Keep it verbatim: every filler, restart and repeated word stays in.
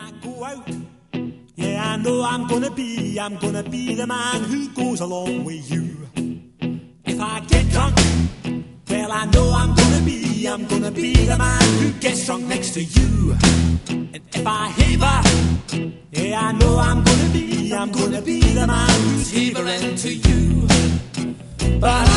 I go out, yeah, I know I'm gonna be, I'm gonna be the man who goes along with you. If I get drunk, well, I know I'm gonna be, I'm gonna be the man who gets drunk next to you. And if I heaver, yeah, I know I'm gonna be, I'm gonna be the man who's heavering to you. But